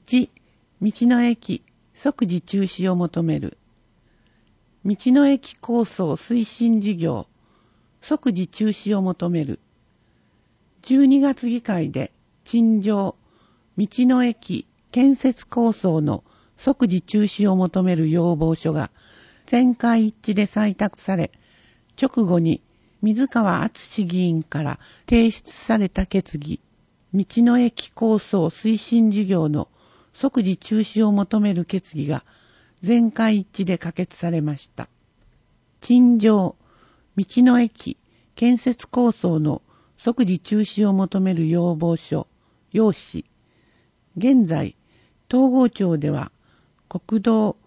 1、道の駅即時中止を求める。道の駅構想推進事業即時中止を求める。12月議会で陳情道の駅建設構想の即時中止を求める要望書が全会一致で採択され、直後に水川敦議員から提出された決議、道の駅構想推進事業の即時中止を求める決議が全会一致で可決されました。陳情道の駅建設構想の即時中止を求める要望書、要旨。現在、東郷町では国道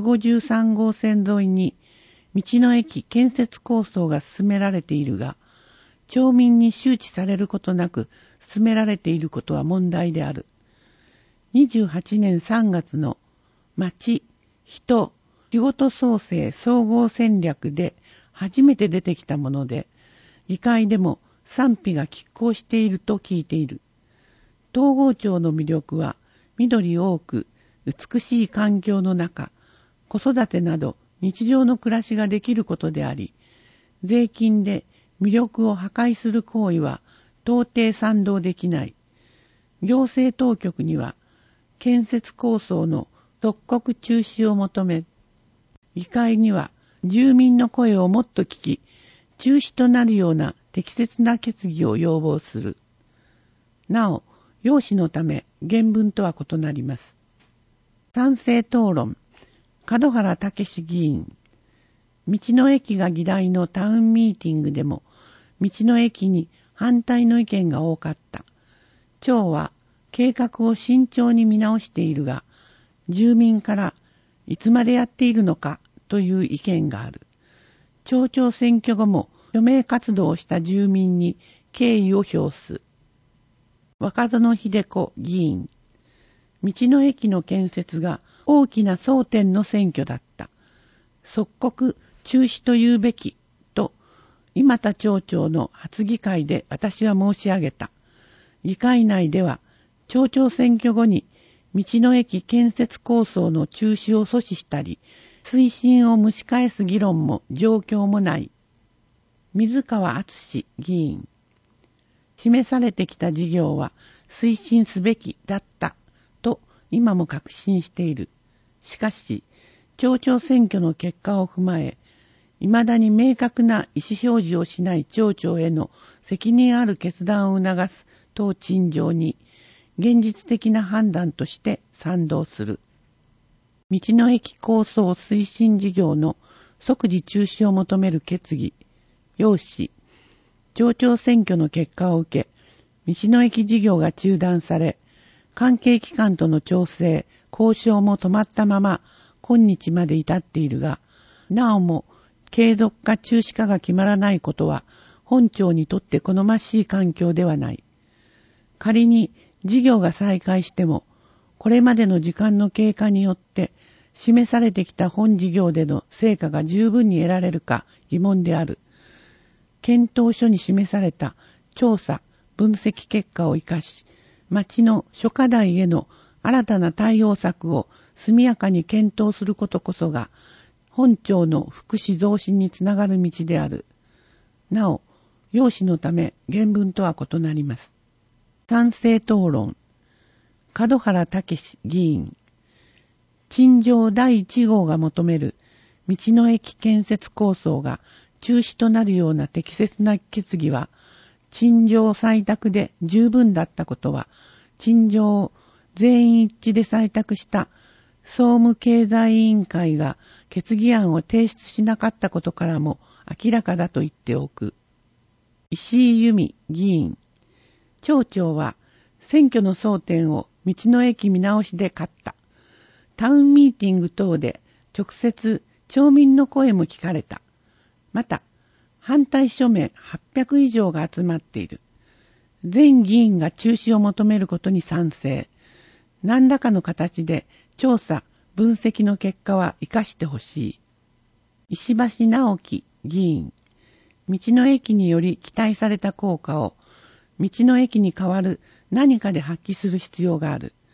153号線沿いに道の駅建設構想が進められているが、町民に周知されることなく進められていることは問題である。28年3月の町、人、仕事創生総合戦略で初めて出てきたもので、議会でも賛否が拮抗していると聞いている。東郷町の魅力は緑多く美しい環境の中、子育てなど日常の暮らしができることであり、税金で魅力を破壊する行為は到底賛同できない。行政当局には建設構想の即刻中止を求め、議会には住民の声をもっと聞き、中止となるような適切な決議を要望する。なお、要旨のため原文とは異なります。賛成討論、門原武議員。道の駅が議題のタウンミーティングでも、道の駅に反対の意見が多かった。町は計画を慎重に見直しているが、住民からいつまでやっているのかという意見がある。町長選挙後も署名活動をした住民に敬意を表す。若園秀子議員。道の駅の建設が大きな争点の選挙だった。即刻中止と言うべきと今田町長の初議会で私は申し上げた。議会内では町長選挙後に道の駅建設構想の中止を阻止したり、推進を蒸し返す議論も状況もない。水川敦議員。示されてきた事業は推進すべきだったと今も確信している。しかし、町長選挙の結果を踏まえ、未だに明確な意思表示をしない町長への責任ある決断を促す当陳情に、現実的な判断として賛同する。道の駅構想推進事業の即時中止を求める決議、要旨、町長選挙の結果を受け、道の駅事業が中断され、関係機関との調整、交渉も止まったまま、今日まで至っているが、なおも継続か中止かが決まらないことは、本町にとって好ましい環境ではない。仮に事業が再開しても、これまでの時間の経過によって、示されてきた本事業での成果が十分に得られるか疑問である。検討書に示された調査、分析結果を生かし、町の諸課題への新たな対応策を速やかに検討することこそが、本町の福祉増進につながる道である。なお、要旨のため原文とは異なります。賛成討論、門原武議員。陳情第1号が求める道の駅建設構想が中止となるような適切な決議は、陳情採択で十分だったことは、陳情を全員一致で採択した総務経済委員会が決議案を提出しなかったことからも明らかだと言っておく。石井由美議員。町長は選挙の争点を道の駅見直しで勝った。タウンミーティング等で直接町民の声も聞かれた。また、反対署名800以上が集まっている。全議員が中止を求めることに賛成。何らかの形で調査、分析の結果は生かしてほしい。石橋直樹議員。道の駅により期待された効果を道の駅に代わる何かで発揮する必要がある。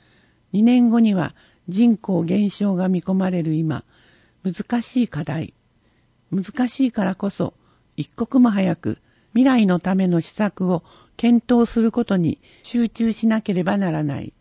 2年後には人口減少が見込まれる今、難しい課題。難しいからこそ、一刻も早く未来のための施策を検討することに集中しなければならない。